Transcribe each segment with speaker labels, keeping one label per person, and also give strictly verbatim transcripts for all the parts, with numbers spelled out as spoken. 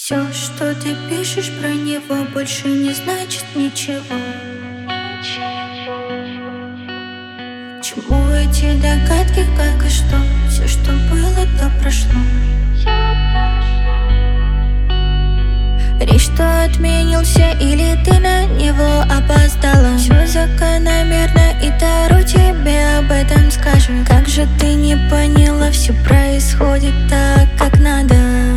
Speaker 1: Все, что ты пишешь про него, больше не значит ничего. К чему эти догадки, как и что? Все, что было, то прошло. Речь, что отменился, или ты на него опоздала? Все закономерно, и Таро тебе об этом скажет. Как же ты не поняла, все происходит так, как надо.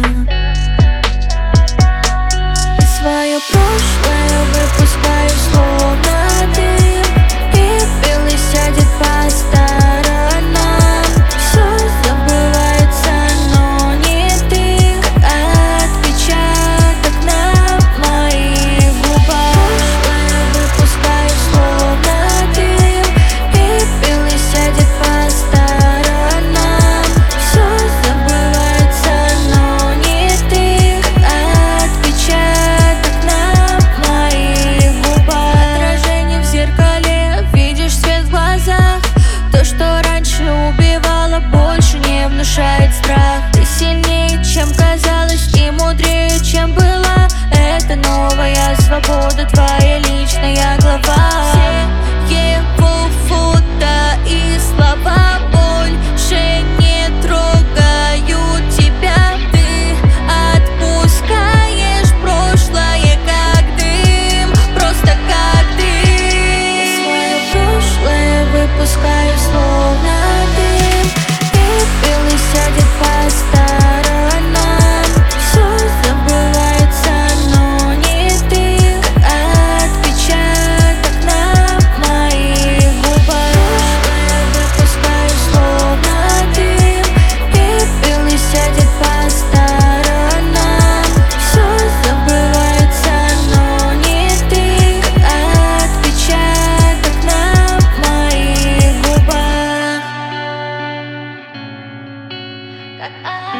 Speaker 1: И свое прошлое выпускаю словно дым, и белый сядет по сторонам. Все забывается, но не ты, как отпечаток на моих губах. Прошлое выпускаю словно дым, и белый сядет по сторонам. Все забывается, но не ты, как отпечаток на моих губах. Отражение в зеркале, видишь свет в глазах. То, что раньше убивало, больше не внушает страх. Ты сильнее, чем казалось, и мудрее, чем была. Это новая свобода, твоя личная глава. Все его фото и слова больше не трогают тебя. Ты отпускаешь прошлое, как дым, просто как дым. Свое прошлое выпускаю словно дым, и белый сядет по сторонам. Все забывается, но не ты, как отпечаток на моих губах. Прошлое выпускаю словно дым, и белый сядет по сторонам. Все забывается, но не ты, как отпечаток на моих губах. Как